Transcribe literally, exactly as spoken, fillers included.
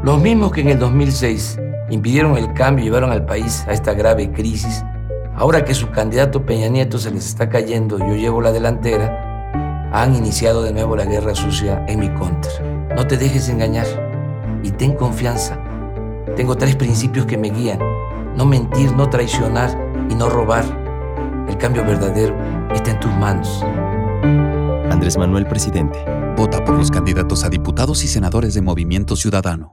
Los mismos que en el dos mil seis impidieron el cambio y llevaron al país a esta grave crisis, ahora que su candidato Peña Nieto se les está cayendo y yo llevo la delantera, han iniciado de nuevo la guerra sucia en mi contra. No te dejes engañar y ten confianza. Tengo tres principios que me guían: no mentir, no traicionar y no robar. El cambio verdadero está en tus manos. Andrés Manuel, presidente. Vota por los candidatos a diputados y senadores de Movimiento Ciudadano.